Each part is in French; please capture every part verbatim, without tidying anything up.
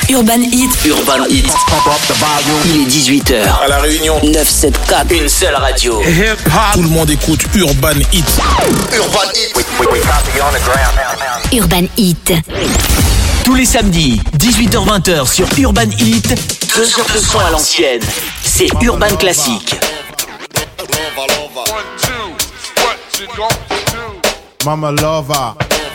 Urban Hit. Urban Hit. Il est dix-huit heures. À La Réunion. neuf cent soixante-quatre. Une seule radio. Tout le monde écoute Urban Hit. Urban Hit. Urban Hit. Tous les samedis, dix-huit heures vingt sur Urban Hit. Deux heures de son à l'ancienne. C'est Urban Classique. Mama Lover.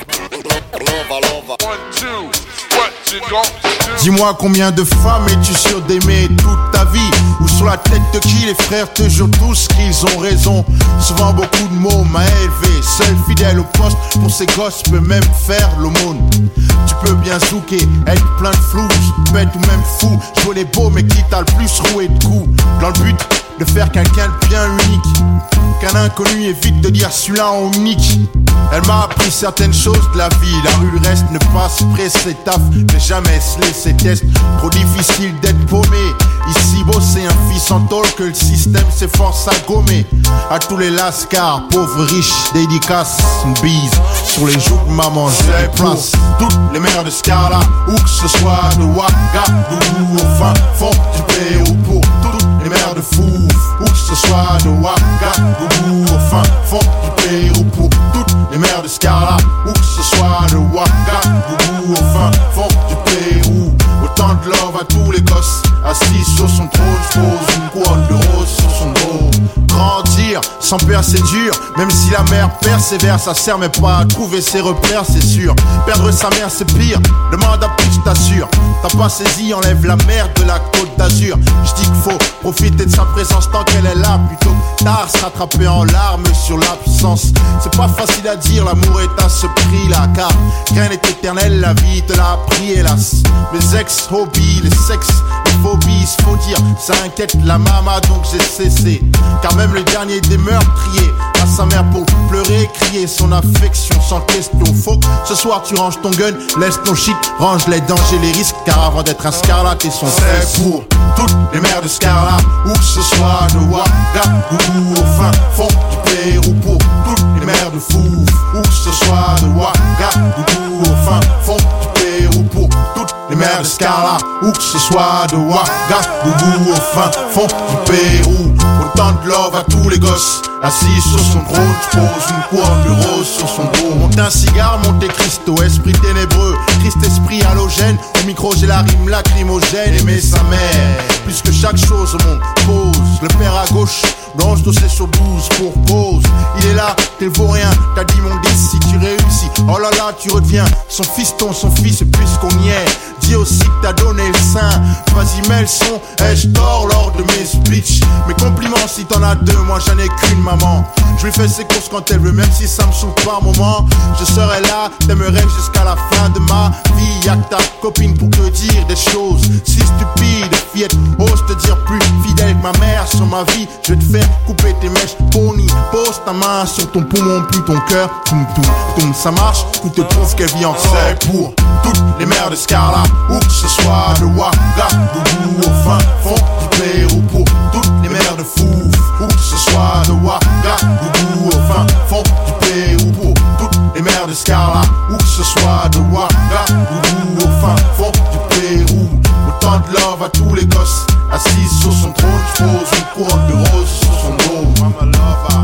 Dis-moi combien de femmes es-tu sûr d'aimer toute ta vie? Ou sur la tête de qui les frères te jurent tous qu'ils ont raison? Souvent beaucoup de mots m'a élevé, seul fidèle au poste pour ces gosses peut même faire l'aumône. Tu peux bien zouker, être plein de flou, bête ou même fou, jouer les beaux mais qui t'a le plus roué de coups. Dans le but de faire quelqu'un de bien unique, qu'un inconnu évite de dire celui-là on unique. Elle m'a appris certaines choses de la vie. La rue le reste ne passe pressé taf, mais jamais se laisser test. Trop difficile d'être paumé. Ici bosser un fils en tôle que le système s'efforce à gommer. À tous les lascars, pauvres riches, dédicaces, une bise sur les joues de maman, je les place. Toutes les mères de Scarla, où que ce soit de Ouagadougou au fin fond du Pérou. Pour toutes les mères de Fouf, où que ce soit de Ouagadougou au fin fond du Pérou. Pour toutes les mères de Scarla, où que ce soit de Ouagadougou au fin fond du Pérou. Autant de love à tous les gosses, assis sur son trône, pose une couronne de rose sur son dos. Grandir sans père c'est dur, même si la mère persévère, ça sert mais pas à trouver ses repères, c'est sûr. Perdre sa mère c'est pire, demande à plus, je t'assure. T'as pas saisi, enlève la merde de la Côte d'Azur. Je dis qu'il faut profiter de sa présence tant qu'elle est là, plutôt tard se rattraper en larmes sur l'absence. C'est pas facile à dire, l'amour est à ce prix-là, car rien n'est éternel, la vie te l'a appris hélas. Mes ex-hobbies, les sexes, les phobies, faut dire, ça inquiète la mama donc j'ai cessé. Car même le dernier des meurtriers à sa mère pour pleurer, crier son affection sans question. Faut que ce soir tu ranges ton gun, laisse ton shit, range les dangers, les risques. Car avant d'être un Scarlat, t'es son frère. Pour toutes les mères de Scarlat, où que ce soit de Ouagadougou au fin fond du Pérou. Pour toutes les mères de Fouf, où que ce soit de Ouagadougou au fin fond du Pérou. Pour toutes les mères de Scarlat, où que ce soit de Ouagadougou au fin fond du Pérou. Autant de love à tous les gosses, assis sur son trône, pose une couronne de rose sur son dos. Monte un cigare, Monte Cristo, esprit ténébreux, triste esprit halogène. Au micro j'ai la rime lacrymogène, aimer sa mère, plus que chaque chose au monde. Pose, le père à gauche, blanche dossier sur douze pour cause. Il est là, t'es le vaurien, t'as dit mon dix si tu réussis. Oh là là, tu redeviens son fiston, son fils puisqu'on y est. Dis aussi que t'as donné le sein, vas-y mets le son, ai-je tort lors de mes speeches? Mes compliments si t'en as deux, moi j'en ai qu'une maman. Je lui fais ses courses quand elle veut, même si ça me saoule par moment. Je serai là, t'aimerais jusqu'à la fin de ma vie. Y'a que ta copine pour te dire des choses si stupides, fillette, ose te dire plus fidèle que ma mère sur ma vie. Je vais te faire couper tes mèches, pony, pose ta main sur ton poumon, puis ton cœur, toum toum toum, ça marche, tout te prouve qu'elle vit encore. C'est pour toutes les mères de Scarla, où que ce soit de Ouagadougou au fin fond du Pérou. Pour toutes les mères de Fouf, où que ce soit de Ouagadougou au fin fond du Pérou. Pour toutes les mères de Scarla, où que ce soit de Ouagadougou au fin fond du Pérou. Autant de love à tous les gosses, assis sur son trône, pose une couronne de rose sur son dos. Mama Lover.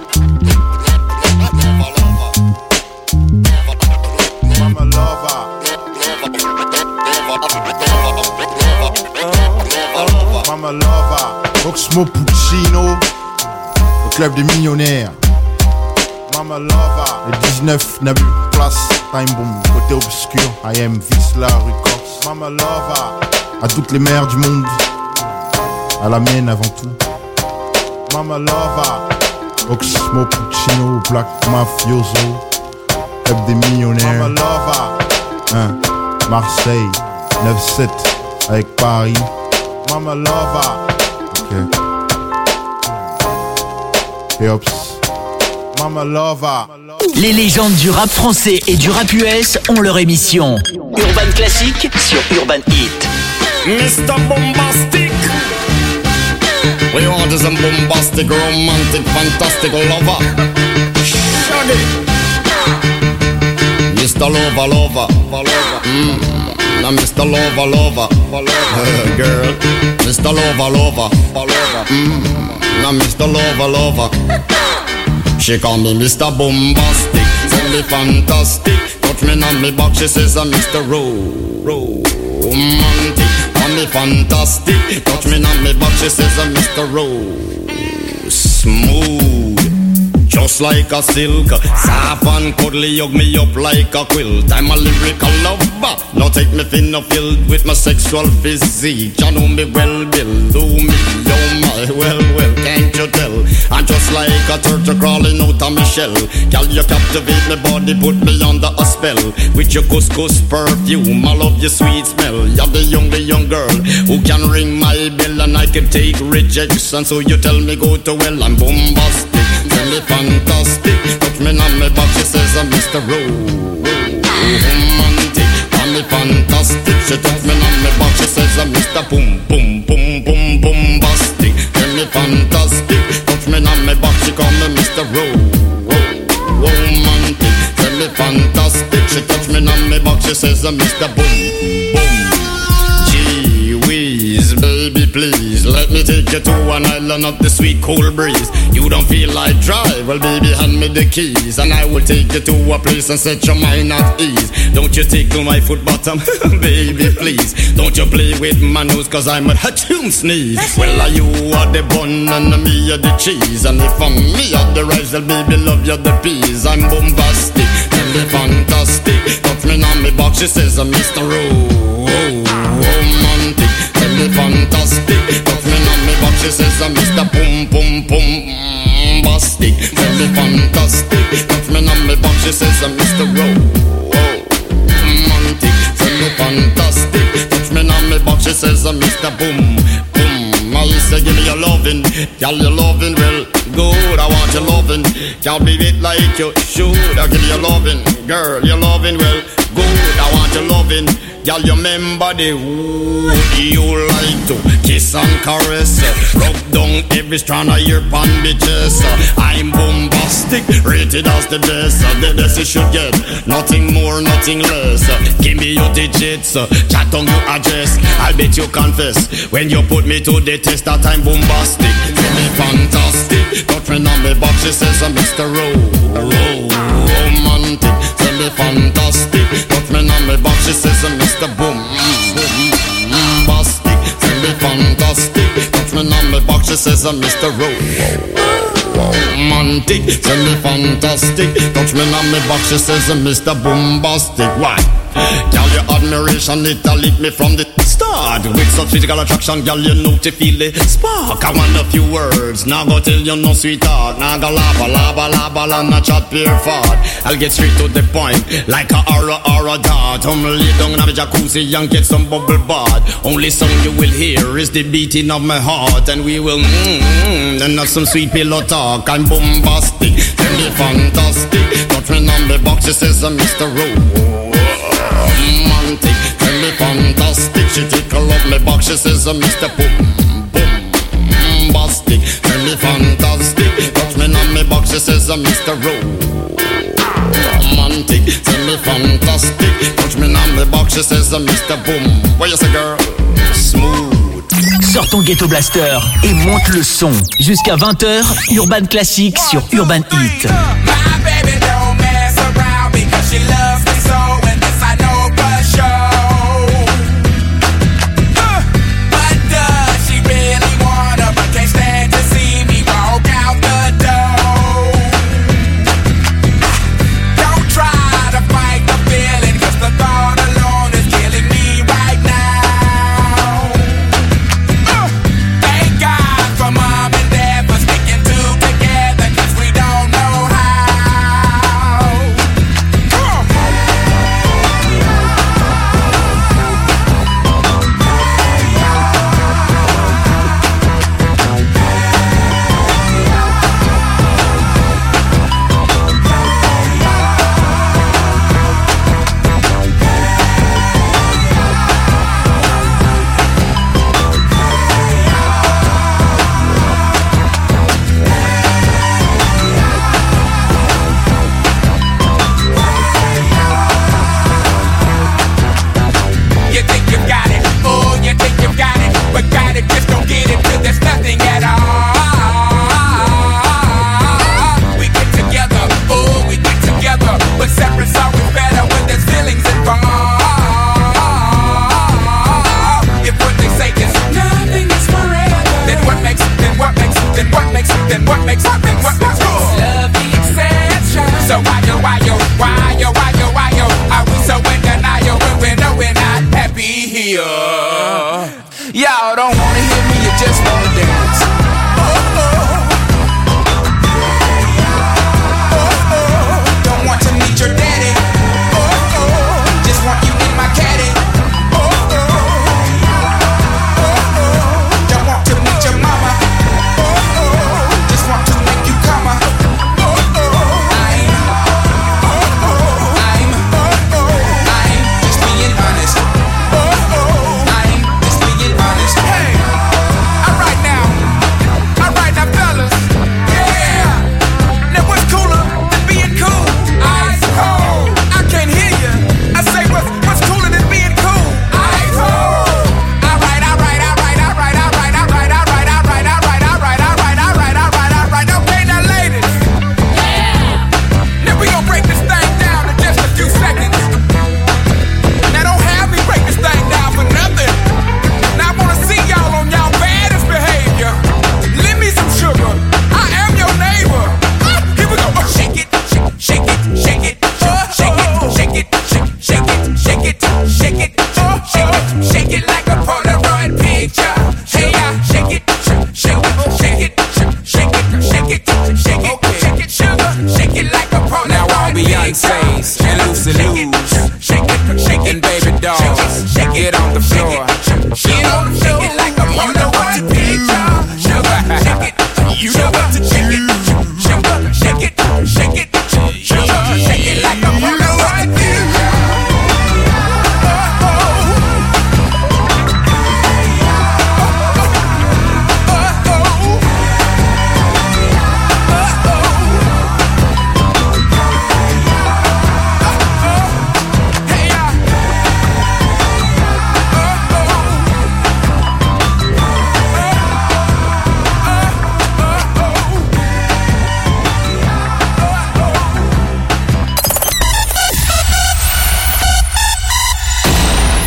Mama Lover. Mama Lover. Oxmo Puccino, le club des millionnaires. Mama Lover. Le dix-neuf n'a plus de place. Time bomb, côté obscur. I am Visla Records. Mama Lover. À toutes les mères du monde, à la mienne avant tout. Mama Lover. Oxmo Puccino, Black Mafioso, club des millionnaires. Mama Lover. Hein, Marseille, neuf sept avec Paris. Mama Lover. Ok. Et Ops. Mama Lover. Les légendes du rap français et du rap U S ont leur émission Urban Classique sur Urban Hit. mister Bombastic. We want is a bombastic, romantic, fantastic lover. Shaggy. mister Lover, lover, lover. Mm. I'm Mister Lover, lover, uh, girl. Mister Lover, lover, mm, I'm Mister Lover, lover. She call me Mister Bombastic, tell me fantastic. Touch me on me back, she says I'm Mister Ro, Ro, romantic. Call me fantastic, touch me on me back, she says I'm Mister Ro, smooth. Just like a silk, soft and cuddly, hug me up like a quilt. I'm a lyrical lover, now take me thin or filled with my sexual physique. You know me well, Bill, do me, oh my, well, well, can't you tell? I'm just like a turtle crawling out of my shell. Girl, you captivate my body, put me under a spell. With your couscous perfume, I love your sweet smell. You're the young, the young girl who can ring my bell and I can take rejection. So you tell me go to well, I'm bombastic. Tell me fantastic, touch me on me back, she says I'm Mister Ro, romantic. Tell me fantastic, she touch me on me back, she says I'm Mister Boom, boom, boom, boom, bombastic. Tell me fantastic, touch me on me back, she call me Mister Ro, romantic. Tell me fantastic, she touch me on me back, she says I'm Mister Boom, boom. Gee whiz, baby please, let me take you to an island of the sweet cool breeze. You don't feel like drive, well baby hand me the keys, and I will take you to a place and set your mind at ease. Don't you tickle my foot bottom, baby please. Don't you play with my nose, cause I'm a hatchoon sneeze. Well are you are the bun and me are the cheese, and if I'm me are the rice, well baby love you the peas. I'm bombastic, tell me fantastic, touch me on me box, she says I'm Mister Ro, romantic. Tell me fantastic, touch me on me back, she says I'm Mister Boom, boom, boom, bombastic. Tell me fantastic, touch me on me back, she says I'm Mister Ro, romantic. Tell me fantastic, touch me on me back, she says I'm Mister Boom, boom. I say give me your lovin', girl your lovin' well good. I want your lovin', can't be it like you should. I give you your lovin', girl your lovin' well good. I want your lovin', girl you remember the wood you like to kiss and caress, rub down every strand of your bandages. I'm bombastic, rated as the best. The best you should get, nothing more, nothing less. Give me your digits, chat on your address. I bet you confess when you put me to the test that I'm bombastic. Tell me fantastic, touch me on me back, she says I'm Mister Ro, romantic. Tell me fantastic, touch me on me back, she says I'm Mister Boom, bombastic. Tell me fantastic, touch me on me back, she says I'm Mister Ro, romantic. Tell me fantastic, touch me on me back, she says I'm Mister Bombastic. Why? Girl, your admiration, it a lit me from the start. With such physical attraction, girl, you know to feel the spark. I want a few words, now go tell you no sweetheart. Now go lava, lava, lava, lava, not chat pure fart. I'll get straight to the point, like a aura, aura dart. I'm lay down in a jacuzzi and get some bubble bath. Only song you will hear is the beating of my heart. And we will mmm, and have some sweet pillow talk. I'm bombastic, tell me fantastic. Touch me on the box, she says I'm Mister Ro, romantic. Tell me fantastic, she tickle up me back, she says I'm Mister Boom, boom, bombastic. Tell me fantastic, touch me on me back, she says I'm Mister Ro, romantic. Tell me fantastic, touch me on me back, she says I'm Mister Boom. What you say girl? Smooth. Sors ton Ghetto Blaster et monte le son. Jusqu'à vingt heures, Urban Classique sur Urban Heat. My baby don't mess around because she loves me so, and this I know for sure. Uh, but does she really wanna, but can't stand to see me walk out the door? Don't try to fight the feeling, cause the thought alone is killing me right now. Uh, thank God for mom and dad for sticking two together, cause we don't know how.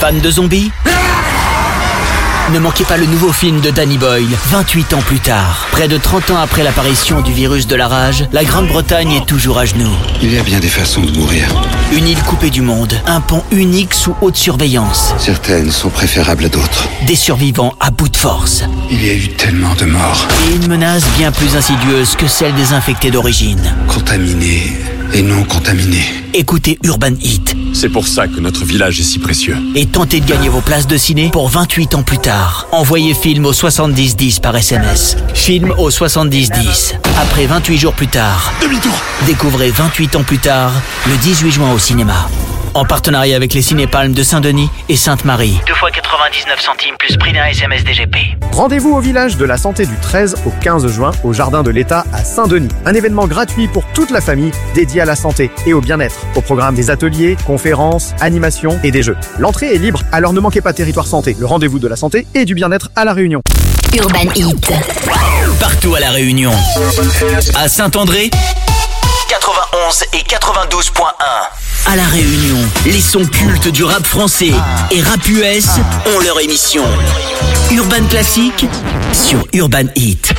Fan de zombies ? Ne manquez pas le nouveau film de Danny Boyle, vingt-huit ans plus tard. Près de trente ans après l'apparition du virus de la rage, la Grande-Bretagne est toujours à genoux. Il y a bien des façons de mourir. Une île coupée du monde, un pont unique sous haute surveillance. Certaines sont préférables à d'autres. Des survivants à bout de force. Il y a eu tellement de morts. Et une menace bien plus insidieuse que celle des infectés d'origine. Contaminés et non contaminés. Écoutez Urban Hit. C'est pour ça que notre village est si précieux. Et tentez de gagner vos places de ciné pour vingt-huit ans plus tard. Envoyez film au soixante-dix dix par S M S. Film au soixante-dix dix. Après vingt-huit jours plus tard. Demi-tour. Découvrez vingt-huit ans plus tard, le dix-huit juin au cinéma. En partenariat avec les Cinépalmes de Saint-Denis et Sainte-Marie. deux fois quatre-vingt-dix-neuf centimes plus prix d'un S M S D G P. Rendez-vous au village de la santé du treize au quinze juin au Jardin de l'État à Saint-Denis. Un événement gratuit pour toute la famille dédié à la santé et au bien-être. Au programme des ateliers, conférences, animations et des jeux. L'entrée est libre, alors ne manquez pas Territoire Santé, le rendez-vous de la santé et du bien-être à La Réunion. Urban Hit. Partout à La Réunion. À Saint-André, quatre-vingt-onze et quatre-vingt-douze point un. À La Réunion, les sons cultes du rap français et rap U S ont leur émission. Urban Classique sur Urban Hit.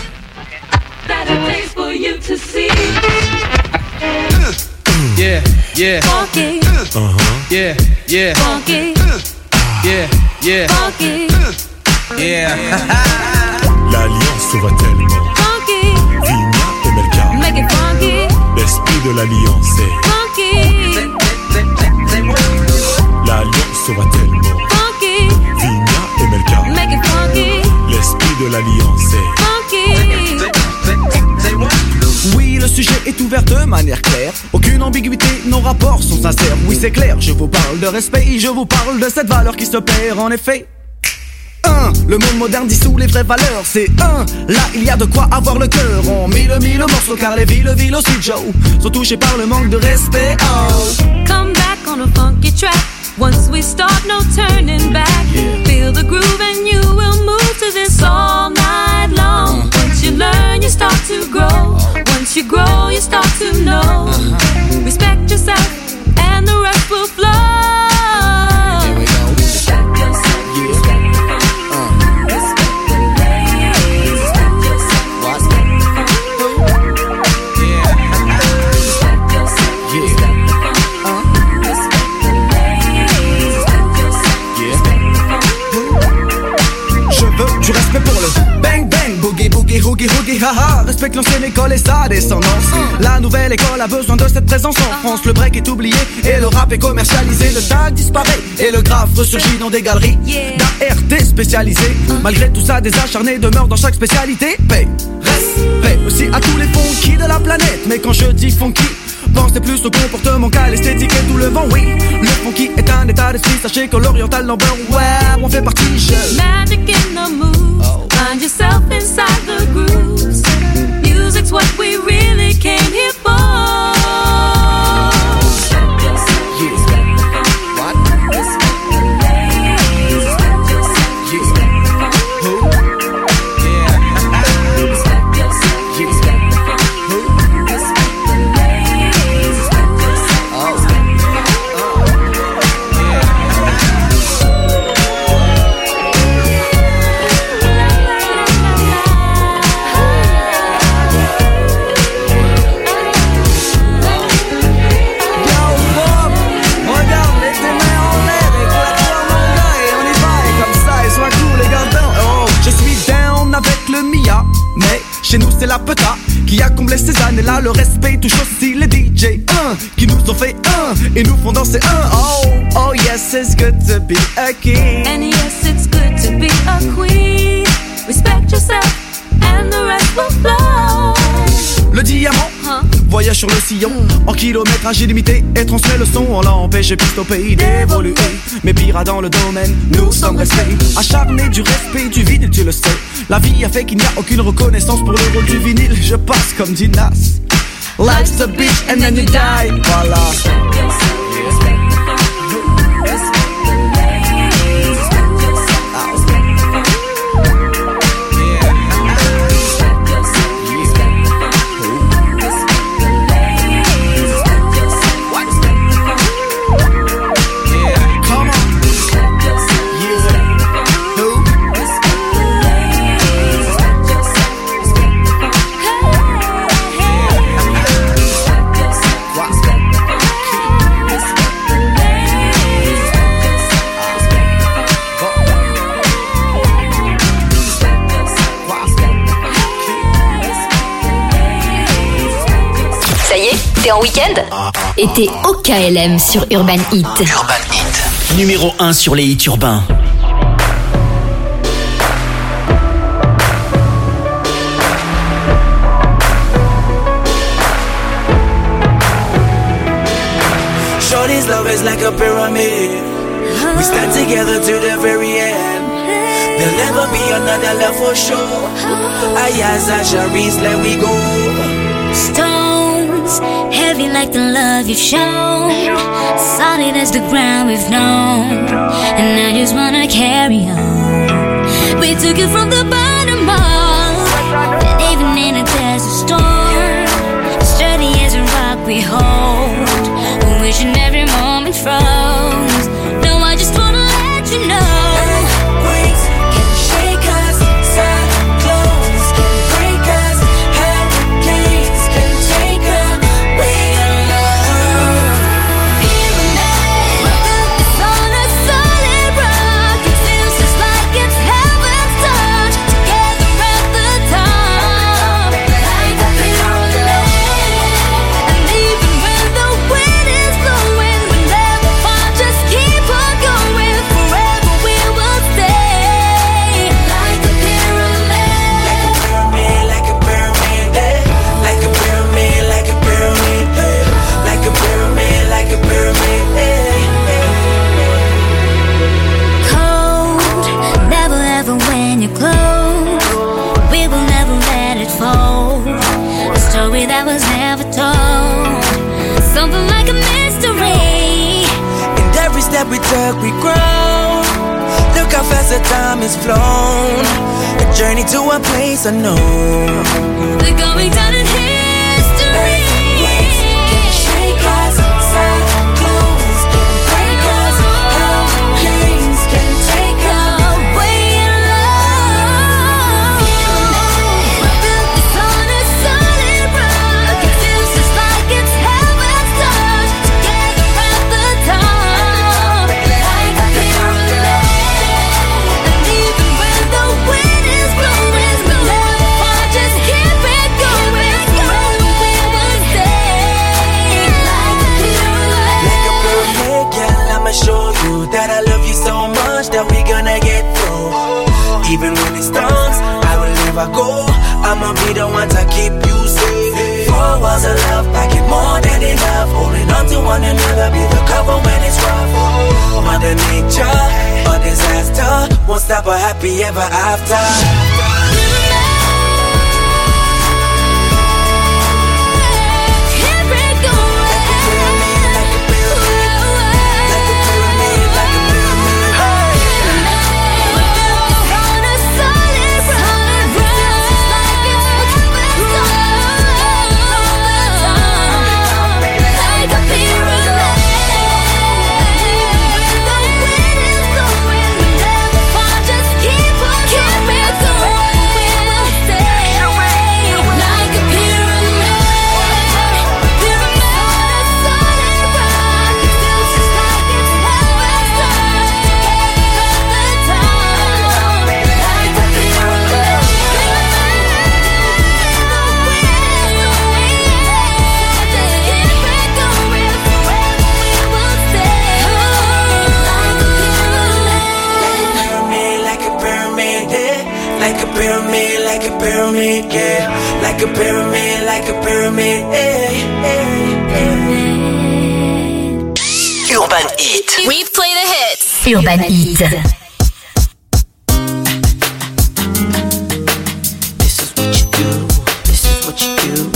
Yeah, yeah. Funky. Uh-huh. Yeah, yeah. Funky. Yeah, yeah. Funky. Yeah. L'alliance se voit tellement. Funky. Vigna et Melka. Make it funky. L'esprit de l'alliance est funky. L'alliance se voit tellement. Funky. Vigna et Melka. Make it funky. L'esprit de l'alliance est funky. Oui, le sujet est ouvert de manière claire. Aucune ambiguïté, nos rapports sont sincères. Oui, c'est clair, je vous parle de respect et je vous parle de cette valeur qui se perd en effet. Un, le monde moderne dissout les vraies valeurs. C'est un, là il y a de quoi avoir le cœur. On mille mille morceaux car les villes, villes aussi Joe sont touchées par le manque de respect. Oh. Come back on a funky track. Once we start, no turning back. Yeah. Feel the groove and you will move to this all night long. Uh-huh. Once you learn, you start to grow. Once you grow, you start to know. Uh-huh. Respect yourself and the rest will flow. Here we go. Respect yourself. Yeah. Respect the fun. Uh. Respect the ladies. Respect yourself. What? Respect the fun. Yeah. Respect yourself. Yeah. Respect the fun. Uh. Respect the ladies. Respect yourself. Yeah. Respect the fun. Je veux du respect pour le bang bang, boogie boogie, hoogie hoogie, haha. Respecte l'ancienne école et sa descendance. La nouvelle école a besoin de cette présence en France. Le break est oublié et le rap est commercialisé. Le tag disparaît et le graphe ressurgit dans des galeries d'A R T spécialisées. Malgré tout ça, des acharnés demeurent dans chaque spécialité. Paix, respect aussi à tous les funky de la planète. Mais quand je dis funky, pensez plus au comportement qu'à l'esthétique et tout le vent, oui. Le funky est un état d'esprit, sachez que l'oriental number, ouais, on fait partie, je... Magic in the moves, oh. Find yourself inside the grooves. Music's what we really came here for. Respect yourself, yeah. Respect the fun. What? Respect the ladies. Respect yourself, yeah. Respect the fun. Who? Yeah. Respect yourself, yeah. Respect the fun. Who? Respect the ladies. Respect yourself, oh. Respect the fun. Mais chez nous c'est la peta qui a comblé ces années-là. Le respect touche aussi les D J un qui nous ont fait un et nous font danser un. Oh, oh yes, it's good to be a king. And yes, it's good to be a queen. Respect yourself and the rest will flow. Le diamant huh? voyage sur le sillon mm. en kilométrage illimité et transmet le son. On l'empêche et piste au pays d'évoluer. Mais pire dans le domaine, nous sommes restés acharnés du respect du vinyle, tu le sais. La vie a fait qu'il n'y a aucune reconnaissance pour le rôle du vinyle. Je passe comme dit Nas. Life's a bitch and then you die. Voilà. Respect yourself, respect the fun. Respect the ladies. Respect yourself, respect the fun. Respect yourself, respect the fun. Respect the ladies. Respect yourself, respect the fun. Come on. Respect yourself. en week-end? Et t'es au K L M sur Urban Hit. Urban Hit. Numéro un sur les hits urbains. Shorty's love is like a pyramid. We stand together to the very end. There'll never be another love for sure. Ayaz Asharis, let we go. Stones, heavy like the love you've shown. Solid as the ground we've known. And I just wanna carry on. We took it from the bottom up. And even in a desert storm, sturdy as a rock we hold. Wishing every moment froze. No, I just wanna let you know. Earthquakes can shake us, cyclones can break us, hurricanes can take away our love. It's on a solid rock. It feels just like it's heaven's touch. Together at the top, like a pyramid. And even when the wind is blowing, we never fall, just keep on going. Forever we will stay like a pyramid. Like a pyramid, like a pyramid, eh. Like a pyramid, like a pyramid, eh. Like a pyramid, like a pyramid, eh. Cold, never ever when you're close. We will never let it fold. A story that was never told. Something like a mystery. And every step we took, we grow. Look how fast the time has flown. A journey to a place unknown. We're going down in history. Can shake us, cyclones can break us, hurricanes can take away in love. It's on a solid rock. It feels just like it's heaven's touch. Together at the top, like a pyramid. And even when the wind is blowing, we'll never fall, just keep it going. Forever we will stay like a pyramid. Like a pyramid, girl, I'ma show you that I love you so much that we gonna get through. Even when it storms, I will never go. I'ma be the one to keep you safe. Four walls of love, pack it more than enough. Holding on to one another, be the cover when it's rough. Mother Nature, or disaster, won't stop a happy ever after. Pyramid, yeah. Like a pyramid, like a pyramid, eh, eh, eh. Urban Hit. We play the hits. Urban Hit. This is what you do. This is what you do.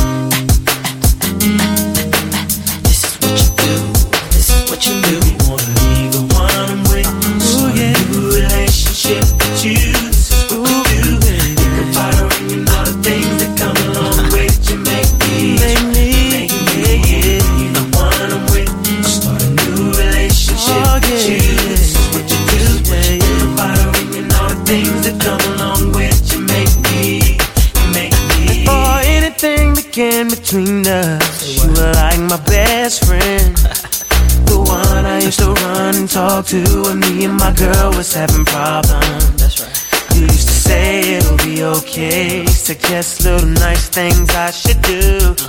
This is what you do. This is what you do. You wanna leave the one I'm with. Ooh, yeah. A new relationship with you. This is what you do. Think about her and you know the things that come along with you. Make me, make me, make me. Leave the one I'm with. Start a new relationship with you. This is what you do. What you think about her and you know the things that come along with you. Make me, make me. Before anything began between us, you were like my best friend. The one I used to run and talk to when me and my girl was having problems. That's right. You used to say it'll be okay, suggest little nice things I should do. Uh-huh.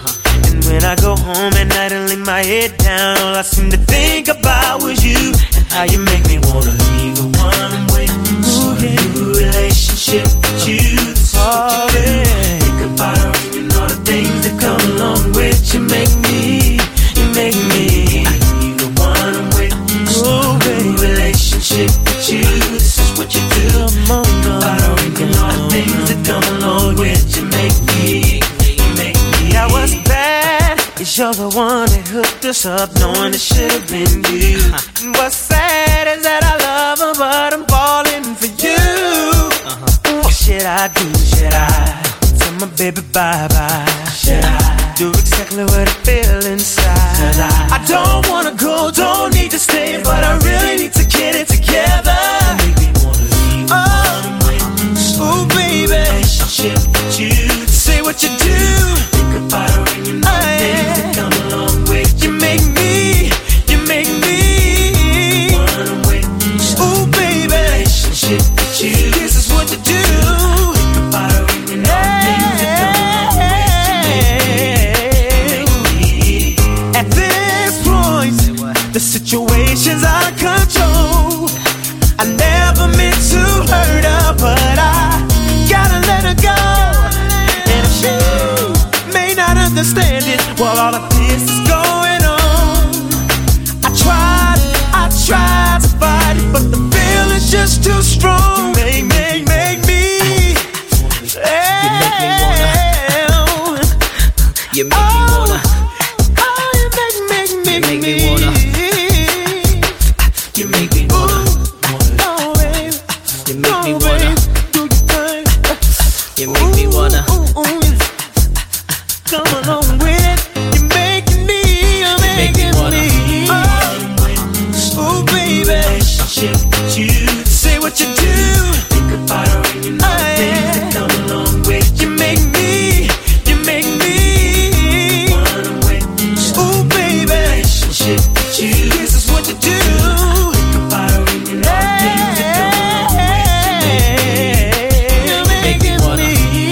And when I go home at night and lay my head down, all I seem to think about was you and how you make me wanna leave the one I'm waiting for. A new relationship with you, this is what you do. Think about her and all the things that come along with you. Make me, you make me leave the one I'm waiting for. A new relationship with you, this is what you do. Think about her and all the things that come along with you. Make me, you make me. I was bad, 'cause you're the one that hooked us up, knowing it should have been you. And what's sad is that I love her, but I'm falling for you. What should I do? Should I tell my baby bye-bye? Should I do exactly what I feel inside? 'Cause I, I don't wanna go, don't need to stay, but I really need to get it together. Make me wanna leave. Oh, oh baby, relationship with you. Say what you do. Think about her and you know the things that come along with you. Make me, you make me wanna wait. Oh baby, relationship with you. This is what you do. Think about her and you know the things that come along with you. Make me, make me. At this point, the situation's out of control. I never meant to hurt her, but I gotta let her go. And if she may not understand it while all of this is going on, I tried, I tried to fight it, but the feeling's just too strong. Make, make, make me. You make me wanna. You make me wanna. Oh, you make, make, make, make me wanna. You make me wanna. Oh, baby. You make me wanna. You make me wanna. Come along with it. You're making me, you're making me. Oh, oh baby. Relationship with you. Say what you do. Think about her and you know the things that come along with you. Make me, you make me wanna wait. Oh baby. Relationship with you. This is what you do. Think about her and you know the things that come along with you. Make me wanna.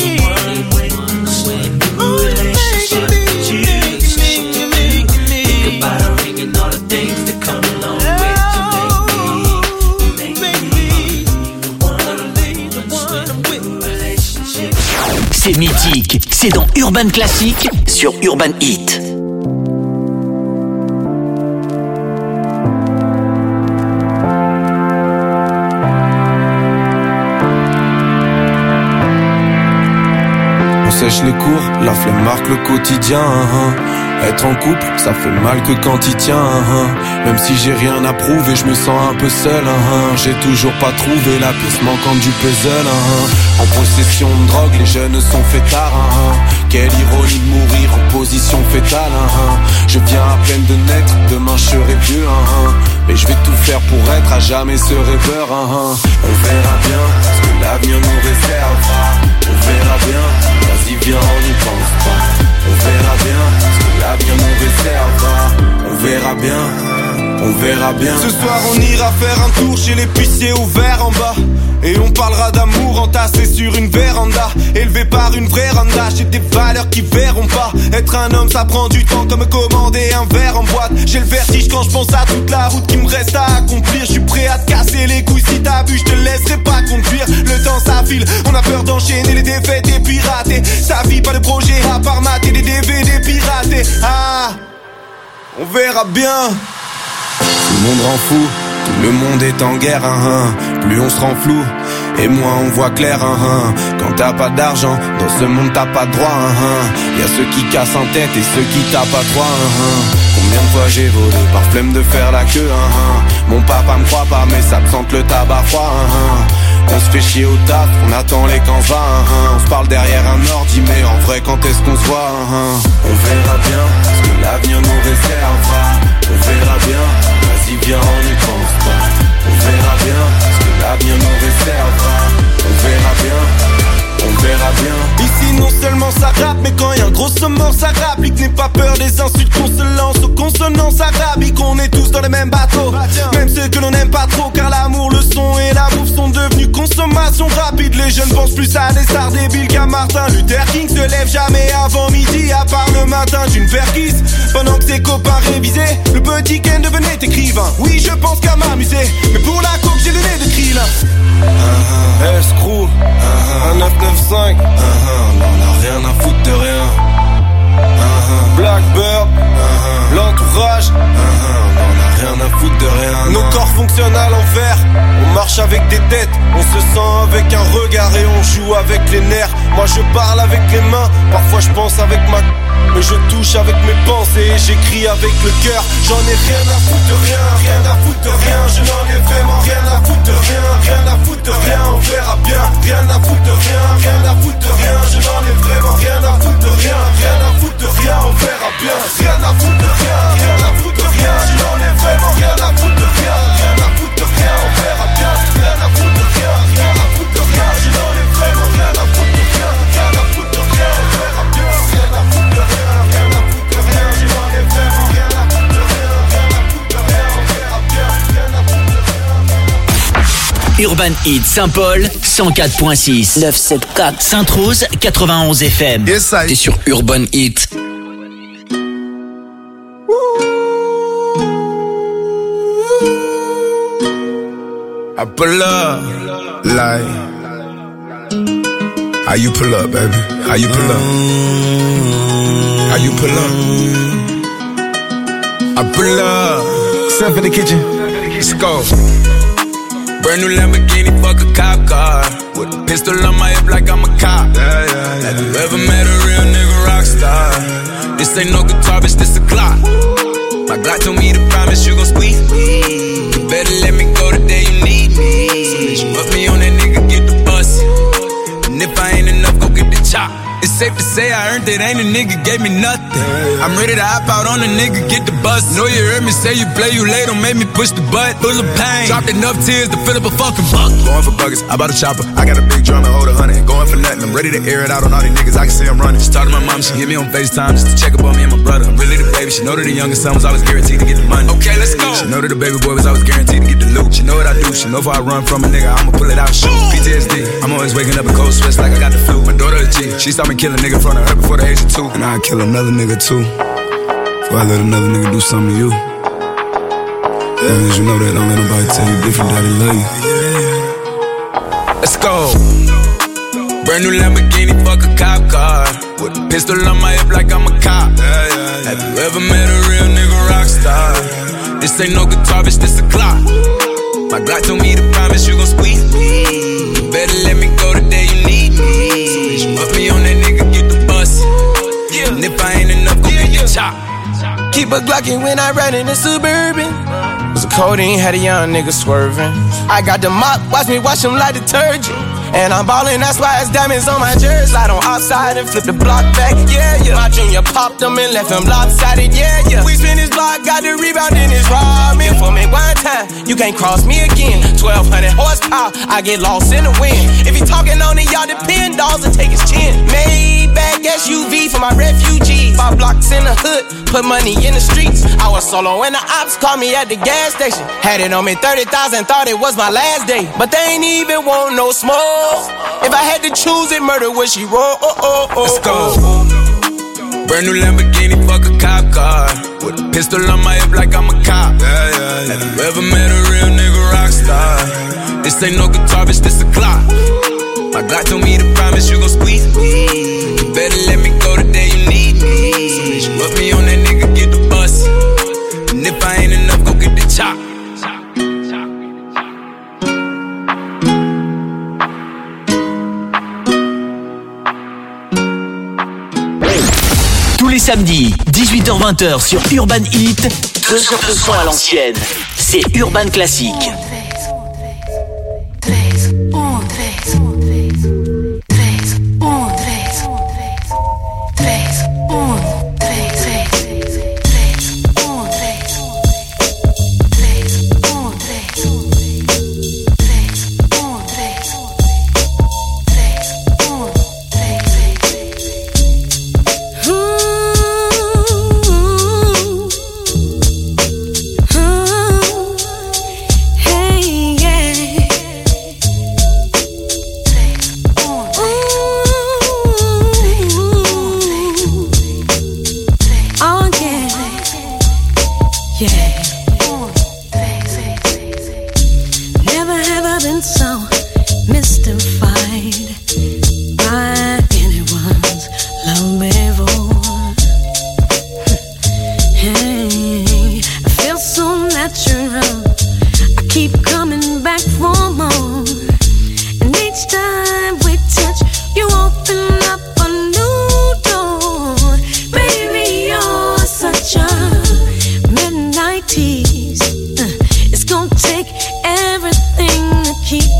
C'est mythique, c'est dans Urban Classic sur Urban Hit. On sèche les cours, la flemme marque le quotidien. Hein. Être en couple, ça fait mal que quand il tient. Hein. Même si j'ai rien à prouver, je me sens un peu seul. Hein. J'ai toujours pas trouvé la pièce manquante du puzzle. Hein. En possession de drogue, les jeunes sont fêtards. Hein. Quelle ironie de mourir en position fétale. Hein. Je viens à peine de naître, demain je serai vieux. Hein. Mais je vais tout faire pour être à jamais ce rêveur. Hein. On verra bien ce que l'avenir nous réservera. On verra bien, vas-y viens on n'y pense pas. On verra bien ce que l'avenir nous réservera. On verra bien, on verra bien. Ce soir on ira faire un tour chez l'épicier ouvert en bas. Et on parlera d'amour entassé sur une véranda. Élevé par une vraie randa. J'ai des valeurs qui verront pas. Être un homme ça prend du temps comme commander un verre en boîte. J'ai le vertige quand je pense à toute la route qui me reste à accomplir. Je suis prêt à te casser les couilles si t'as bu, je te laisserai pas conduire. Le temps s'affile, on a peur d'enchaîner les défaites et pirater. Sa vie pas de projet à part mater des D V D piratés. Ah, on verra bien. Tout le monde rend fou, tout le monde est en guerre. Hein, hein. Plus on se rend flou et moins on voit clair. Hein, hein. Quand t'as pas d'argent, dans ce monde t'as pas de droit. Hein, hein. Y'a ceux qui cassent en tête et ceux qui tapent à trois. Hein, hein. Combien de fois j'ai volé par flemme de faire la queue. Hein, hein. Mon papa me croit pas mais ça me sente le tabac froid. Hein, hein. On se fait chier au taf, on attend les camps va. Hein, hein. On se parle derrière un ordi mais en vrai quand est-ce qu'on se voit. Hein, hein. On verra bien ce que l'avenir nous réservera. On verra bien, vas-y viens on n'y pense pas. On verra bien ce que l'avenir nous réservera. On verra bien, on verra bien. Ici non seulement ça rappe, mais quand y a un gros saumon ça rapplique. N'aie pas peur des insultes qu'on se lance aux consonances arabiques. On est tous dans le même bateau, même ceux que l'on n'aime pas trop. Car l'amour, le son et la bouffe sont devenus consommation. sont rapides, les jeunes pensent plus à des stars débiles qu'à Martin Luther King. Se lève jamais avant midi, à part le matin d'une perquise. Pendant que ses copains révisaient, le petit Ken devenait écrivain. Oui, je pense qu'à m'amuser, mais pour la coke j'ai le nez de Krillin. uh-huh. Escrew, uh-huh. un neuf neuf cinq, uh-huh. on n'a rien à foutre de rien. Uh-huh. Blackbird, uh-huh. l'entourage, uh-huh. on n'a rien à foutre de rien. Nos corps fonctionnent à l'envers, on marche avec des têtes, on se sent avec un regard et on joue avec les nerfs. Moi je parle avec les mains, parfois je pense avec ma... mais je touche avec mes pensées et j'écris avec le cœur. J'en ai rien à foutre de rien, rien à foutre de rien. Je n'en ai vraiment rien à foutre de rien, rien à foutre de rien. On verra bien, rien à foutre de rien, rien à foutre de rien. Je n'en ai vraiment rien à foutre de rien, rien à foutre de rien. On verra bien, rien à foutre de rien, rien à foutre de rien. Je n'en ai vraiment rien à foutre de rien, rien à foutre de rien. On verra bien, rien à foutre de rien, rien à foutre de rien. Je n'en ai vraiment rien à foutre de rien, rien à foutre de rien. On verra bien, rien à foutre de rien. Urban Hit Saint-Paul cent quatre point six neuf cent soixante-quatre Sainte-Rose quatre-vingt-onze F M. Yes, T'es sur Urban Hit. I pull up like how you pull up, baby? How you pull up? How you pull up? I pull up. Step in the kitchen. Let's go. Brand new Lamborghini, fuck a cop car. With a pistol on my hip like I'm a cop. Yeah, yeah, yeah. Have you ever met a real nigga rock star? This ain't no guitar, bitch, this a clock. My Glock told me to promise you gon' squeeze me. You better let me go the day you need me. So bitch, put me on that nigga, get the bus. And if I ain't enough, go get the chop. It's safe to say I earned it, ain't a nigga gave me nothing. I'm ready to hop out on a nigga, get the bus. Know you heard me say you play, you late, don't make me push the butt. Full of pain, dropped enough tears to fill up a fucking bucket. Going for buckets, I bought a chopper. I got a big drum and hold a hundred. Going for nothing, I'm ready to air it out on all these niggas. I can see I'm running. She talked to my mom, she hit me on FaceTime just to check up on me and my brother. I'm really the baby, she know that the youngest son was always guaranteed to get the money. Okay, let's go. She know that the baby boy was always guaranteed to get the loot. She know what I do, she know if I run from a nigga, I'ma pull it out, shoot. P T S D, I'm always waking up in cold sweats like I got the flu. My daughter a G, she saw me kill a nigga in front of her before the age of two. And I'd kill another nigga too before I let another nigga do something to you. As long as you know that, don't let nobody tell you different, that they love you. Let's go. Brand new Lamborghini, fuck a cop car. With a pistol on my hip like I'm a cop. Yeah, yeah, yeah. Have you ever met a real nigga rock star? This ain't no guitar, bitch, this a clock. My Glock told me to promise you gon' squeeze me. You better let me go the day you need me. So bitch, put me on that nigga, get the bus. Yeah. And if I ain't enough, go get your chop. Keep a Glockin' when I ride in the Suburban. Was a codeine, had a young nigga swerving. I got the mop, watch me wash him like detergent. And I'm ballin', that's why it's diamonds on my jersey. Slide on outside and flip the block back, yeah, yeah. My junior popped him and left him lopsided, yeah, yeah. We spin his block, got the rebound in his ramen. For me one time, you can't cross me again. twelve hundred horsepower, I get lost in the wind. If he talking on it, y'all depend, dolls and take his chin. Maybach S U V for my refugees. Five blocks in the hood, put money in the streets. I was solo when the ops called me at the gas station. Had it on me thirty thousand, thought it was my last day. But they ain't even want no smoke. If I had to choose it, murder would she roll? Oh, oh, oh, let's go. Brand new Lamborghini, fuck a cop car. With a pistol on my hip like I'm a cop. Yeah, yeah, yeah. Have you ever met a real nigga rock star? This ain't no guitar, bitch, this a clock. My Glock told me to promise you gon' squeeze me. You better let me go the day you need me. So bitch, put me on that nigga, get the bus. And if I ain't enough, go get the chop. Tous les samedis, dix-huit heures vingt sur Urban Hit, deux heures de son à l'ancienne. C'est Urban Classique. Hey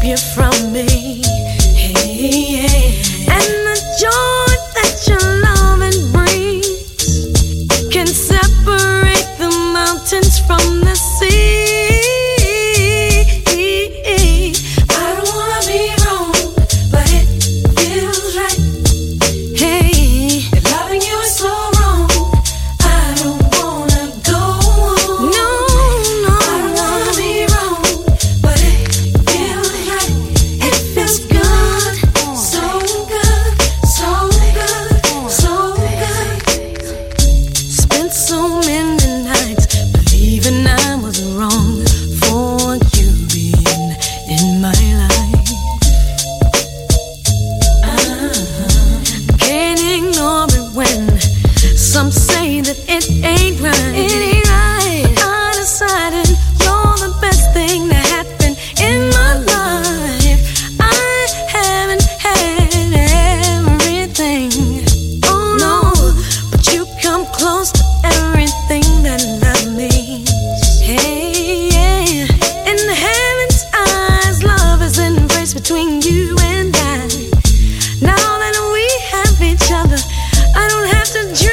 you from me. Hey, yeah. And the joy that your loving brings can separate the mountains from the sea. I don't wanna be wrong, but it feels right. Hey, if loving you is so wrong, I don't wanna go on. No, no, I don't wanna be wrong, but it feels right. It feels good, so good, so good, so good. Spent so many nights believing I was wrong for you being in my life. Uh-huh. Can't ignore it when some say that it ain't right. It ain't right. But I decided you're the best thing that happened in my life. I haven't had everything, oh no, but you come close to everything that love means. Hey, yeah. In the heaven's eyes, love is an embrace between you and I. Now that we have each other, I don't have to dream.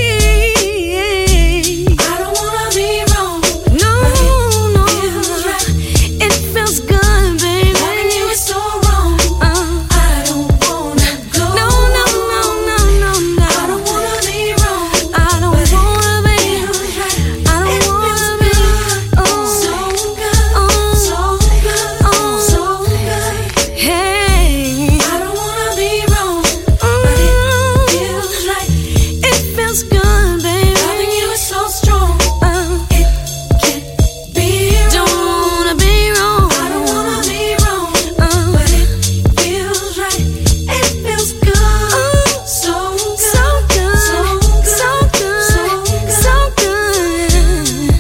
I don't wanna be wrong. No, no. It feels good, baby. Loving you is so wrong. Uh, I don't wanna go. No, no, no, no, no, no. I don't wanna be wrong. I don't wanna be. I don't wanna be. Oh, so good. Oh, so good. Oh, so good. Hey, I don't wanna be wrong, but it feels right. It feels good, baby. Loving you is so strong. Uh, it can't be wrong. Don't wanna be wrong. I don't wanna be wrong, uh, but it feels right. It feels good. Oh, so good, so good, so good, so good, so good.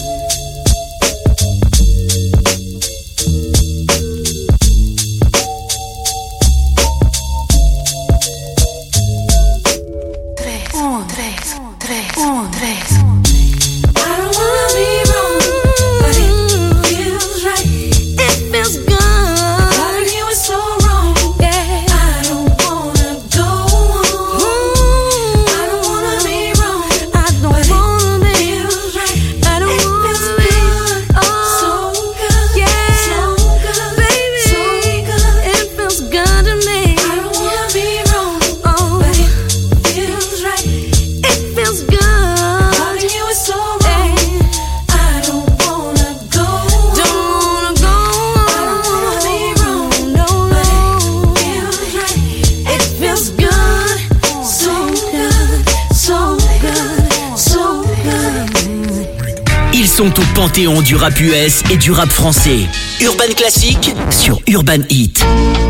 Tres, un, tres, tres, un, tres. I don't wanna be wrong, but it feels right. It feels good. Loving you is so wrong. Yeah, I don't wanna go on. I don't wanna be wrong. I don't wanna be. Feels right. I don't wanna be. Oh, so good. Yeah, so good, baby. So good. It feels good to me. I don't wanna be wrong. Oh, but it feels right. It feels good. Loving you is so wrong. I don't wanna go. Don't wanna go. I don't wanna be wrong. No, no. It feels good. So good. So good. So good. Ils sont au panthéon du rap U S et du rap français. Urban Classique sur Urban Hit.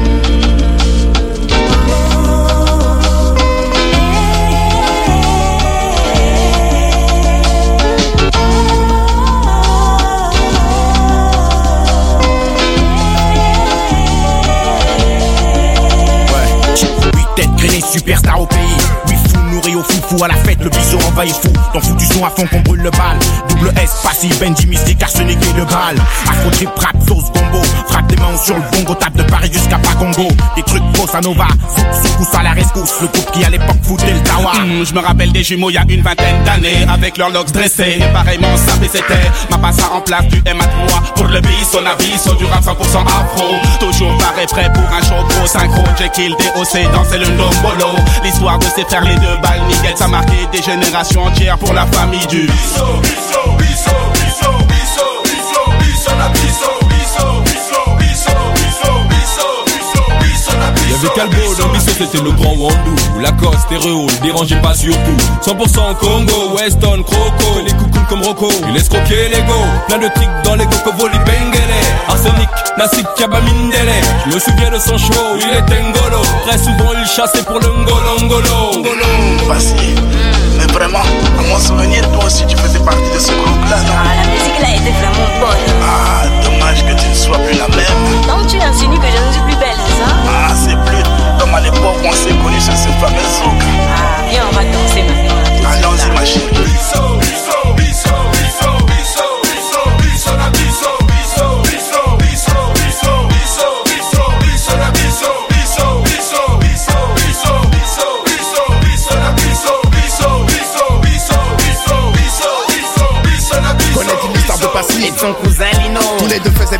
Oui, tête grainée, superstar au pays. Oui, fou nourri au foufou à la fête, le bison envahit fou. Dans fou du son à fond qu'on brûle le bal. Double S, passif, Benji mystique, arsenic et le bal. Afro trip, rap, sauce, gombo. Frappe des mains sur le bongo, tape de Paris jusqu'à Pacongo. Des trucs bossa nova, zouk, soukous à la rescousse. Le groupe qui à l'époque foutait le tawa. Mmh, je me rappelle des jumeaux il y a une vingtaine d'années. Avec leurs locks dressés, et pareillement sapé c'était. Ma passe en place du M à trois. Pour le bis, on a bis, du rap cent pour cent afro. Toujours pareil prêt pour un show pro synchro. Jekyll, D O C, danser le ndombolo. L'histoire de ces frères, les deux balles nickel, ça a marqué des générations entières pour la famille du biso, biso, biso, biso, biso, biso, biso, la biso, biso, biso, biso, biso, biso, biso, biso, la biso. Y'avait Calbo, dans Bisso c'était le grand Wandou. Lacoste, Terreo, dérangez pas surtout. cent pour cent Congo, Weston, Croco. Les coucous comme Rocco, il laisse croquer l'ego. Plein de tricks dans les cocos, les bengele. Arsenic, Nassik, Kabamindele. Je me souviens de son show, il était ngolo. Très souvent il chassait pour le ngolo, ngolo. Passé. Mais vraiment, à mon souvenir, toi aussi tu faisais partie de ce groupe-là, non? Ah, la musique là était vraiment bonne. Ah, dommage que tu ne sois plus la même. Donc tu insinues que je ne suis plus belle, c'est ça? Ah, c'est plus comme à l'époque on s'est connus sur cette fameuse zouk. Ah, viens, on va danser maintenant. Allons-y, ma chérie. Bisso, bisso, bisso, bisso, bisso, bisso, bisso, la bisso, bisso, bisso, bisso, bisso, bisso,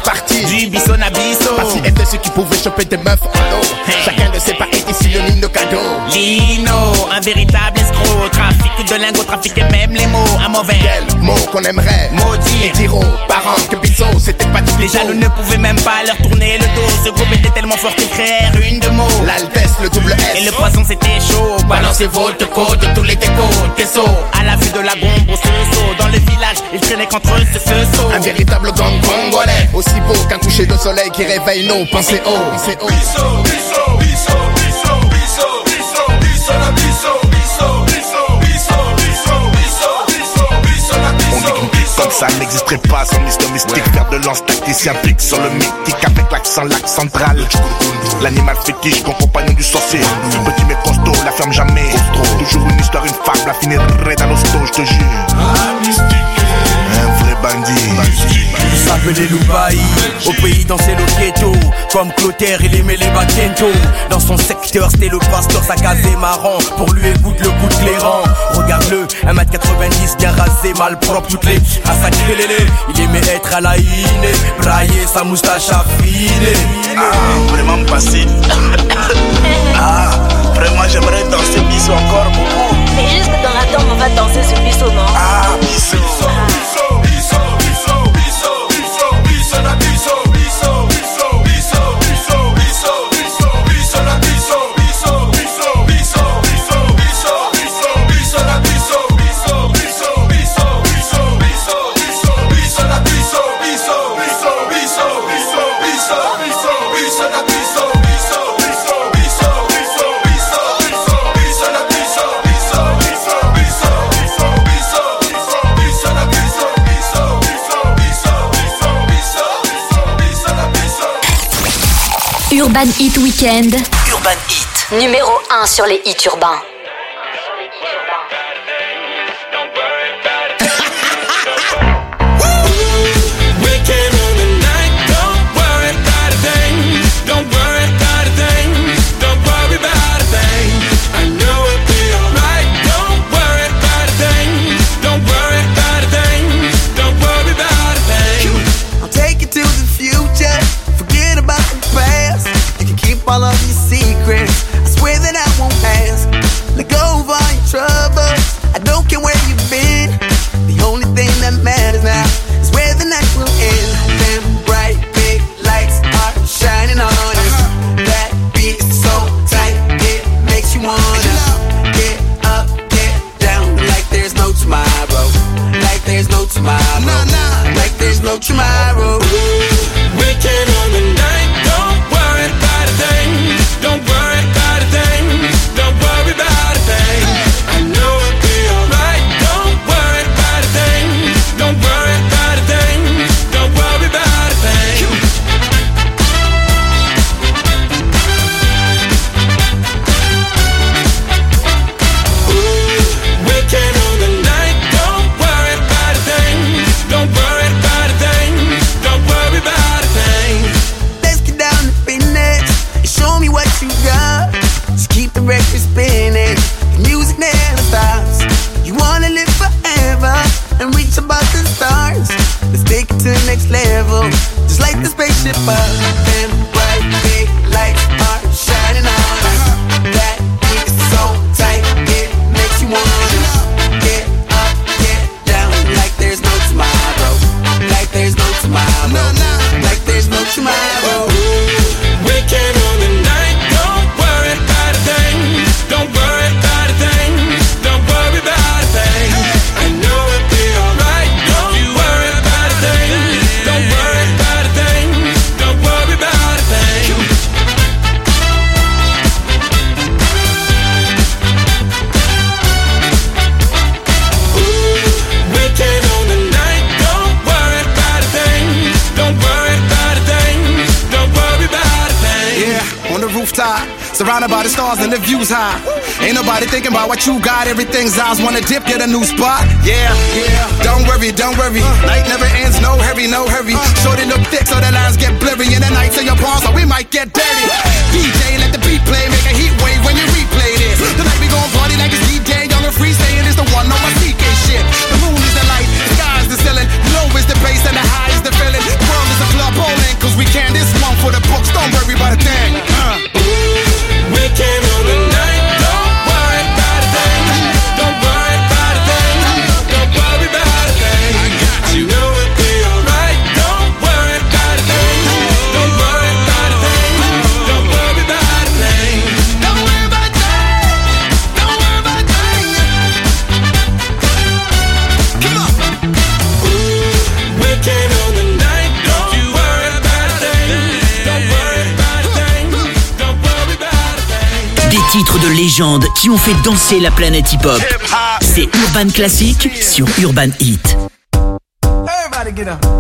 c'est parti. Du bisso na bisso. Parce qu'il était ceux qui pouvaient choper des meufs en eau. Chacun de ses pas était synonyme de cadeau. Lino, un véritable escroc. Trafic de lingots, trafiquait même les mots. Un mauvais quel mot qu'on aimerait maudire. Et dire aux parents que bisso c'était pas du. Les jaloux ne pouvaient même pas leur tourner le dos. Ce groupe était tellement fort qu'ils créèrent une de mots. L'Altesse, le double S. Et le poison c'était chaud. Balancez votre code, tous les décos, Tesso. À la vue de la bombe au seau. Dans le village, ils traînaient contre eux ce seau. Un véritable gang congolais. Aussi beau qu'un coucher de soleil qui réveille nos pensées haut. C'est haut. Bisso, bisso, bisso, bisso, bisso, bisso, bisso, la bisso, bisso, bisso, bisso, bisso, bisso, bisso, bisso, la bisso. On dit qu'une comme ça n'existerait pas sans Mister Mystique. Faire de lance tacticien pique sur le mythique avec l'accent lac central. L'animal fétiche, ton compagnon du sorcier. Petit mais costaud, la ferme jamais. Toujours une histoire, une fable, la finirait dans l'hosto, je te jure. Un vrai bandit. S'appelait Loubaï, au pays dansait le ghetto. Comme Clotaire, il aimait les Bakento. Dans son secteur, c'était le pasteur, sa case est marrant. Pour lui, écoute le coup de clairant. Regarde-le, un mètre quatre-vingt-dix, bien rasé, mal propre, toutes les à sa lélé. Il aimait être à la iné, brailler sa moustache affinée. Ah, vraiment passé. Ah, vraiment, j'aimerais danser bisso encore beaucoup. Mais juste dans la tombe, on va danser ce bisso, non? Ah, bisso. Bisso, bisso, bisso, bisso, bisso, bisso, la bisso, bisso, bisso, bisso, bisso, bisso, bisso, bisso, la bisso, bisso, bisso, bisso, bisso, bisso, bisso, bisso, la bisso, bisso, bisso, bisso, bisso, bisso, bisso, bisso, la bisso, bisso, bisso, bisso, bisso, bisso, bisso, bisso, la bisso, bisso, bisso, bisso, bisso, bisso, bisso, bisso, la bisso, bisso, bisso, bisso, bisso, bisso, bisso, bisso, la bisso, bisso, bisso, bisso, bisso, bisso, bisso, bisso, la bisso. Urban Hit Weekend. Urban Hit. Numéro un sur les hits urbains. All of your secrets, I swear that I won't ask. Let go of all your troubles, I don't care where you've been. The only thing that matters now is where the night will end. Them bright big lights are shining on us. That beat is so tight, it makes you wanna get up, get down, like there's no tomorrow. Like there's no tomorrow. Like there's no tomorrow. Weekend on the night, don't worry about a thing. Don't worry about a thing. Don't worry about a thing. I know it'll be alright. Don't worry about a thing. Don't worry about a thing. Don't worry about a thing. Weekend on the night. Don't worry about a thing. Don't worry about a thing. Don't worry about a thing. Let's get down to business and show me what you got. Just keep the record spinning. The music never stops. You wanna live forever and reach above the stars. Let's take it to the next level. Just like the spaceship up. Them bright big lights are shining on us. That beat is so tight, it makes you wanna get up, get down, like there's no tomorrow. Like there's no tomorrow. Like there's no tomorrow. Weekend on the night, don't worry about a thing. Don't worry about a thing. Don't worry about a thing. I know it'll be alright. Don't worry about a thing. Don't worry about a thing. Don't worry about a thing. Weekend on the night, don't worry about a thing. Don't worry about a thing. Don't worry about a thing. Yeah, on the rooftop, surrounded by the stars and the views high. Ain't nobody thinking about what you got. Everything's eyes wanna dip, get a new spot. Yeah, yeah. Don't worry, don't worry. Night never ends, no hurry, no hurry. Shorty look thick so the lines get blurry. And the nights in your palms, so we might get dirty. D J, let the beat play, make a heat wave when you replay this. Tonight we gon' party like it's D J, young and free, saying it's the one on my C K shit. The moon is the light, the sky is the ceiling, low is the bass and the high is the feeling. The world is a club, hold de légendes qui ont fait danser la planète hip-hop. C'est Urban Classic sur Urban Hit. Everybody get up.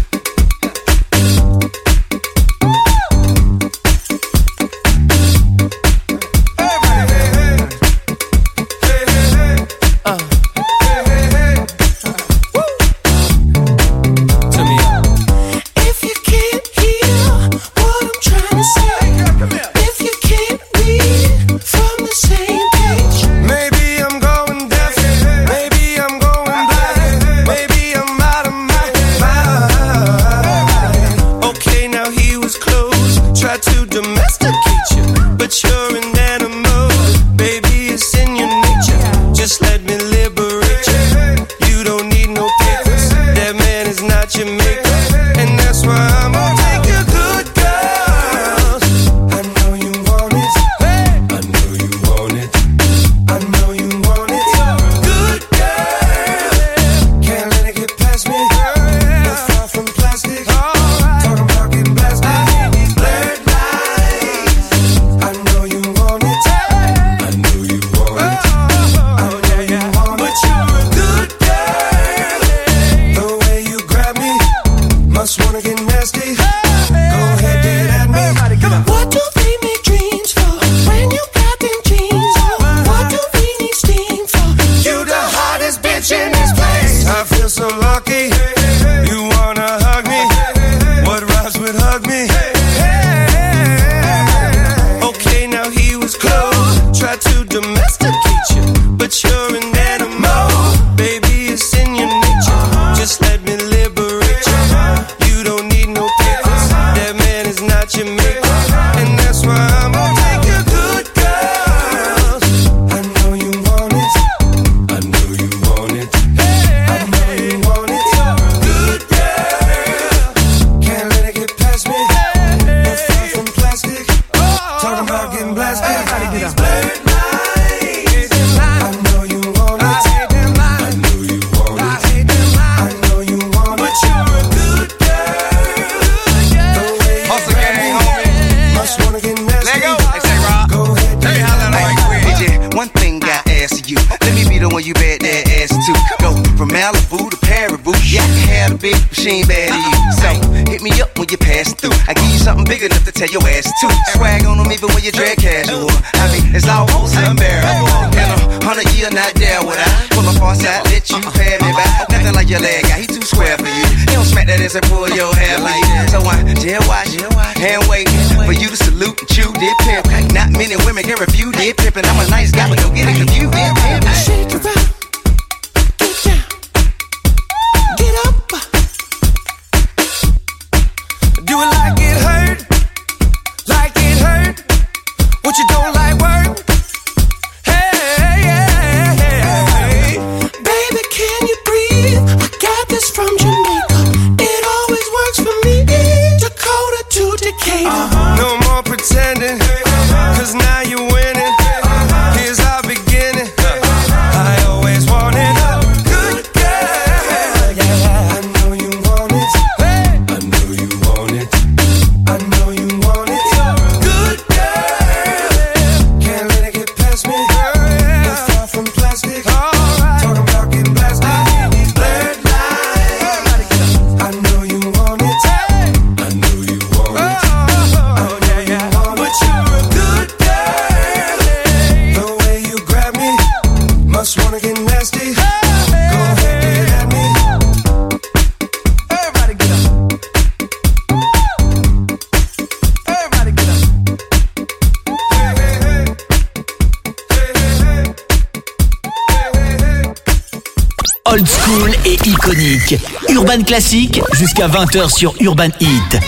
Old school et iconique. Urban Classic jusqu'à vingt heures sur Urban Hit.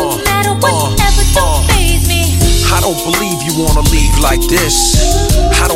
Like this, I don't believe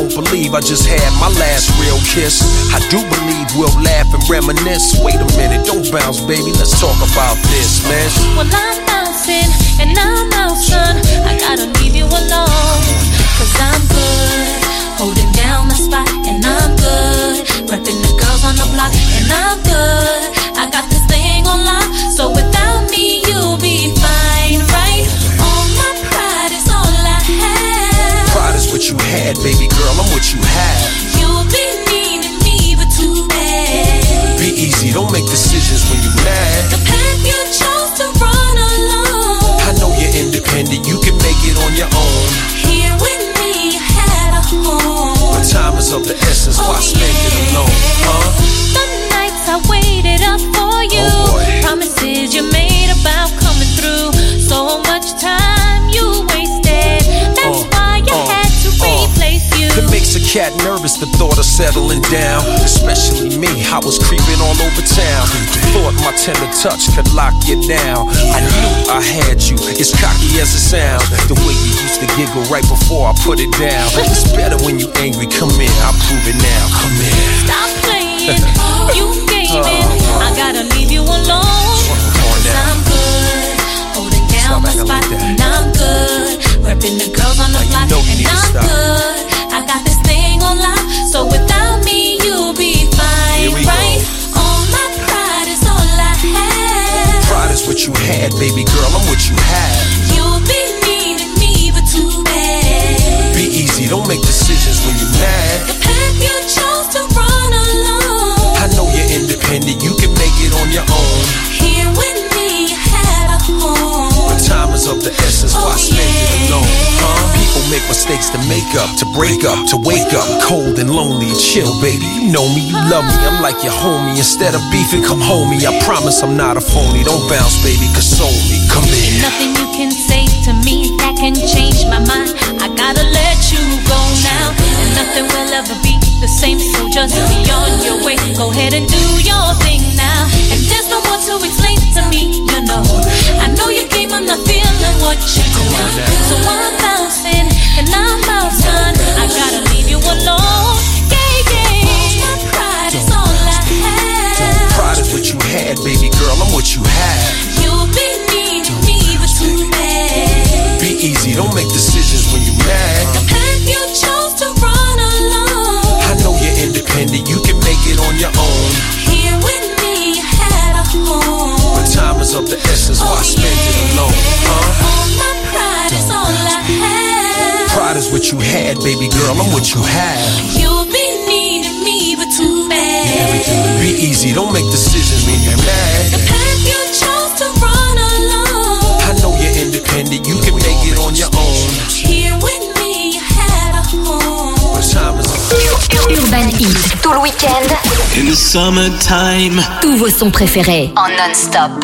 believe I just had my last real kiss. I do believe we'll laugh and reminisce. Wait a minute, don't bounce, baby, let's talk about this, man. Well, I'm bouncing and I'm out, son. I gotta leave you alone, cause I'm good, holding down the spot, and I'm good, repping the girls on the block, and I'm good. I got this thing on lock, so without me you'll be fine, right? All my pride is all I have. Pride is what you had, baby girl, I'm what you have. You'll be needing me, but too bad. Be easy, don't make decisions when you're mad. The path you chose to run alone, I know you're independent, you can make it on your own. Here with me you had a home, but time is of the essence, why oh, spend yeah. it alone, huh? The nights I waited up for you, oh, promises you made about coming through. So much time you wasted, that's uh, why you uh, had to uh, replace you. It makes a cat nervous, the thought of settling down. Especially me, I was creeping all over town. Thought my tender touch could lock you down. I knew I had you, as cocky as it sounds. The way you used to giggle right before I put it down. It's better when you angry, come in, I'll prove it now, come in. Stop playing, you gave in, I gotta leave you alone, cause I'm good, holding down my spot, and I'm good, repping the girls on the block, and I'm good. I got this thing on lock, so without me you'll be fine, right? All my pride is all I have. Pride is what you had, baby girl, I'm what you have. You'll be needing me, but too bad. Be easy, don't make decisions when you're mad. The path you chose to run alone, I know you're independent, you can make it on your own. Here with me you had a home, but time is of the essence, why oh, spend yeah. it alone, huh? People make mistakes to make up, to break up, to wake up cold and lonely and chill, baby. You know me, you love me, I'm like your homie. Instead of beefing, come homie. I promise I'm not a phony. Don't bounce, baby, console me, come in. Nothing you can say to me that can change my mind. I gotta let you go now, and nothing will ever be the same. So just be on your way, go ahead and do your thing now. And there's no more to explain to me, you know. I know you came, I'm not feeling what you do. So I'm bouncing and I'm out, son. I gotta leave you alone, yeah, yeah. My pride is all I have. Pride is what you had, baby girl, I'm what you have. You'll be needing me, but too bad. Be easy, don't make decisions when you're mad. The path you chose to run alone, I know you're independent, you can make it on your own. Here with me you had a home, but time is of the essence, why oh, spend yeah. it alone, huh? All my pride is all I have. Pride is what you had, baby girl, I'm what you have. You'll be needing me, but too bad. Be easy, don't make decisions when you're mad. The path you chose to run alone, I know you're independent, you can make it on your own. Here with me you had a home, but time is Urban Heat, tout le week-end. In the summertime. Tous vos sons préférés en non-stop.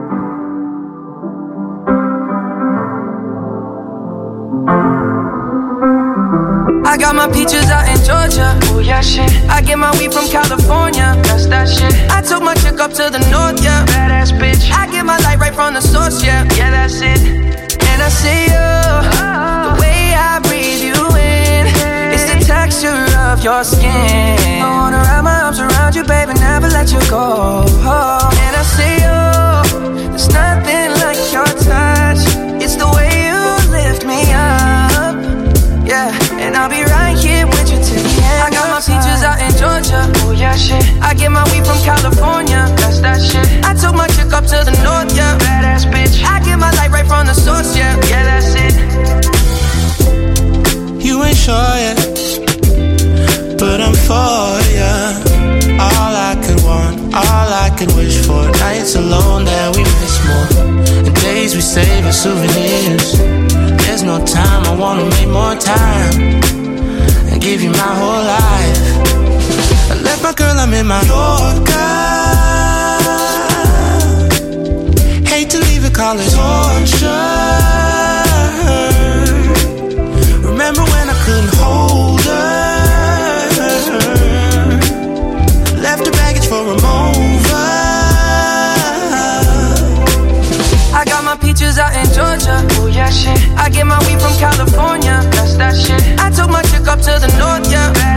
I got my peaches out in Georgia. Oh yeah, shit. I get my weed from California. That's that shit. I took my chick up to the north, yeah. Badass bitch. I get my light right from the source, yeah. Yeah, that's it. And I see you, oh. The way I breathe you in, it's the texture of your skin. I wanna wrap my arms around you, baby, never let you go. Oh. And I see you, there's nothing like your touch. It's the way you lift me up, yeah. And I'll be right here with you till the end. I got my peaches out in Georgia. Oh yeah, shit. I get my weed from California. That's that shit. I took my chick up to the north, yeah. Badass bitch. I get my light right from the source, yeah. Yeah, that's it. You ain't sure yet, but I'm for ya. All I could want, all I could wish for. Nights alone that we miss more, and days we save as souvenirs. There's no time, I wanna make more time and give you my whole life. I left my girl, I'm in my Yorker. Hate to leave it, call it torture. Remember when I couldn't hold her? Left her baggage for a mover. I got my peaches out in Georgia. Oh yeah, shit. I get my weed from California. That's that shit. I took my chick up to the north, yeah.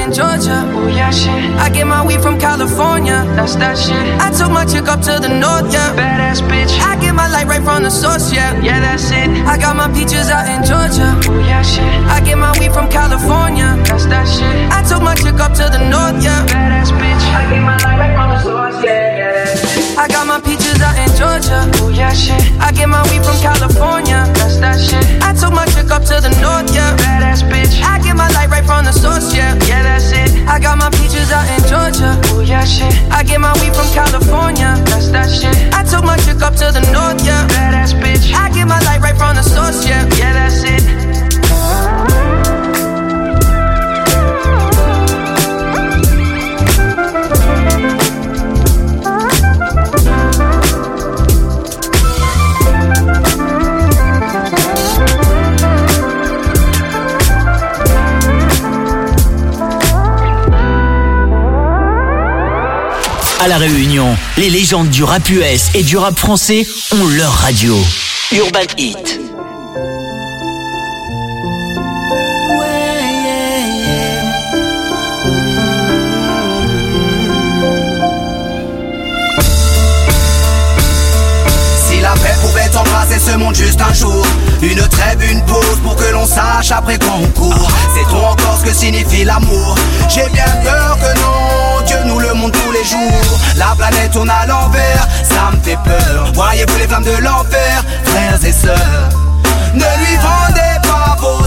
in Georgia. Oh yeah, shit. I get my weed from California. That's that shit. I took my chick up to the north, yeah. Badass bitch. I get my light right from the source, yeah. Yeah, that's it. I got my peaches out in Georgia. Oh yeah, shit. I get my weed from California. That's that shit. I took my chick up to the north, yeah. Badass bitch. I get my light right from the source, yeah. Yeah, that's it. I got my peaches out in Georgia. Oh yeah, shit. I get my weed from California. That's that shit. I took my chick up to the north, yeah. Badass bitch. I get my light right from the source, yeah. Yeah, that's it. I got my peaches out in Georgia. Oh yeah, shit. I get my weed from California. That's that shit. I took my chick up to the north, yeah. Badass bitch. I get my light right from the source, yeah. Yeah, that's it. À La Réunion, les légendes du rap U S et du rap français ont leur radio. Urban Hit. Si la paix pouvait embrasser ce monde juste un jour, une trêve, une pause pour que l'on sache après quand on court. Sait-on encore ce que signifie l'amour? J'ai bien peur que non, Dieu nous le montre tous les jours. La planète tourne à l'envers, ça me fait peur. Voyez-vous les flammes de l'enfer, frères et sœurs, ne lui vendez pas vos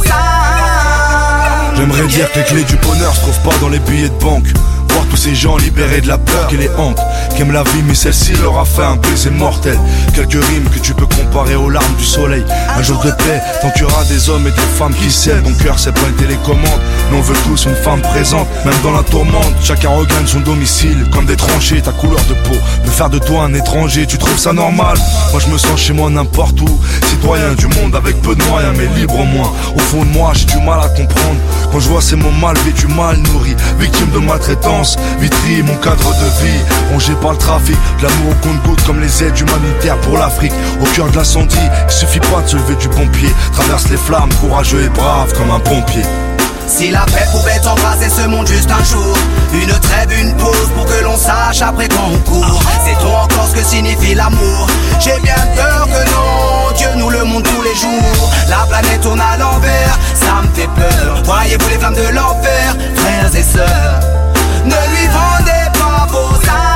âmes. J'aimerais dire que les clés du bonheur se trouvent pas dans les billets de banque. Voir tous ces gens libérés de la peur qui les hante, qui aiment la vie mais celle-ci leur a fait un baiser mortel. Quelques rimes que tu peux comparer aux larmes du soleil. Un jour de paix, tant qu'il y aura des hommes et des femmes qui s'aiment. Mon cœur c'est pas une télécommande, mais on veut tous une femme présente. Même dans la tourmente, chacun regagne son domicile. Comme des tranchées, ta couleur de peau me faire de toi un étranger, tu trouves ça normal? Moi je me sens chez moi n'importe où, citoyen du monde avec peu de moyens mais libre au moins. Au fond de moi j'ai du mal à comprendre quand je vois ces mots mal vécus, mal nourris, victimes de maltraitance. Vitry, mon cadre de vie, rongé par le trafic, de l'amour au compte-gouttes comme les aides humanitaires pour l'Afrique. Au cœur de l'incendie, il suffit pas de se lever du pompier. Traverse les flammes, courageux et brave comme un pompier. Si la paix pouvait embrasser ce monde juste un jour, une trêve, une pause pour que l'on sache après quand on court. Sait-on encore ce que signifie l'amour? J'ai bien peur que non, Dieu nous le montre tous les jours. La planète tourne à l'envers, ça me fait peur. Voyez-vous les flammes de l'enfer, frères et sœurs, ne lui vendez pas vos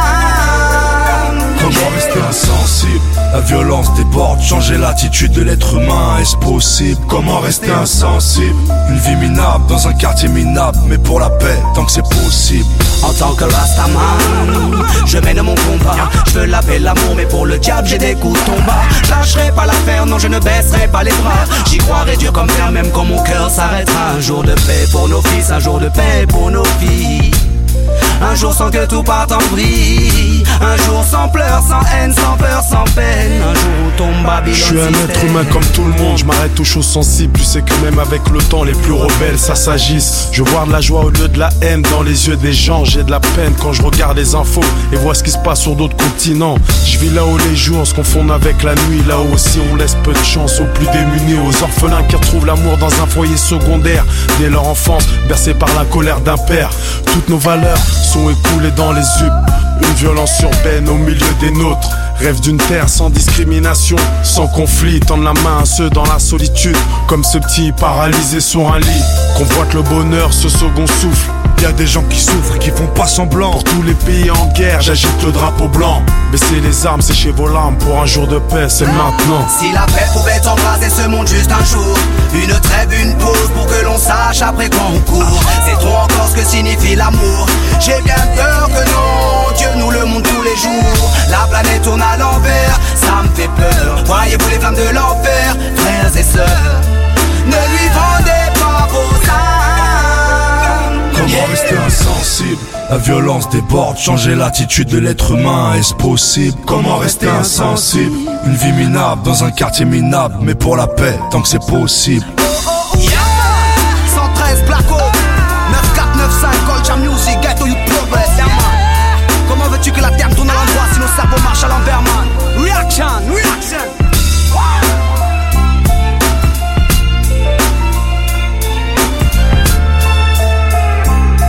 âmes. Comment rester insensible? La violence déborde, changer l'attitude de l'être humain, est-ce possible? Comment rester insensible? Une vie minable dans un quartier minable, mais pour la paix, tant que c'est possible. En tant que Rastaman, je mène mon combat. Je veux la paix, l'amour, mais pour le diable j'ai des coups de tomba. Je lâcherai pas l'affaire, non je ne baisserai pas les bras. J'y croirai dur comme fer, même quand mon cœur s'arrêtera. Un jour de paix pour nos fils, un jour de paix pour nos filles. Un jour sans que tout parte en vrille. Un jour sans pleurs, sans haine, sans peur, sans peine. Un jour où tombe Babylone. Je suis un être humain comme tout le monde. Je m'arrête aux choses sensibles. Tu sais que même avec le temps, les plus rebelles, ça s'agisse. Je vois de la joie au lieu de la haine dans les yeux des gens. J'ai de la peine quand je regarde les infos et vois ce qui se passe sur d'autres continents. Je vis là où les jours se confondent avec la nuit. Là où aussi on laisse peu de chance aux plus démunis, aux orphelins qui retrouvent l'amour dans un foyer secondaire. Dès leur enfance, bercés par la colère d'un père. Toutes nos valeurs sont écoulées dans les up. Une violence urbaine au milieu des nôtres. Rêve d'une terre sans discrimination, sans conflit. Tendre la main à ceux dans la solitude, comme ce petit paralysé sur un lit. Convoite le bonheur, ce second souffle. Y'a des gens qui souffrent, qui font pas semblant. Pour tous les pays en guerre, j'agite le drapeau blanc. Baissez les armes, séchez vos larmes. Pour un jour de paix, c'est maintenant. Si la paix pouvait embraser ce monde juste un jour, une trêve, une pause pour que l'on sache après quand on court. Sait-on encore ce que signifie l'amour? J'ai bien peur que non, Dieu nous le montre tous les jours. La planète tourne à l'envers, ça me fait peur. Voyez-vous les flammes de l'enfer, frères et sœurs, ne lui vendez pas vos âmes. Comment rester insensible? La violence déborde, changer l'attitude de l'être humain, est-ce possible? Comment rester insensible? Une vie minable dans un quartier minable, mais pour la paix, tant que c'est possible.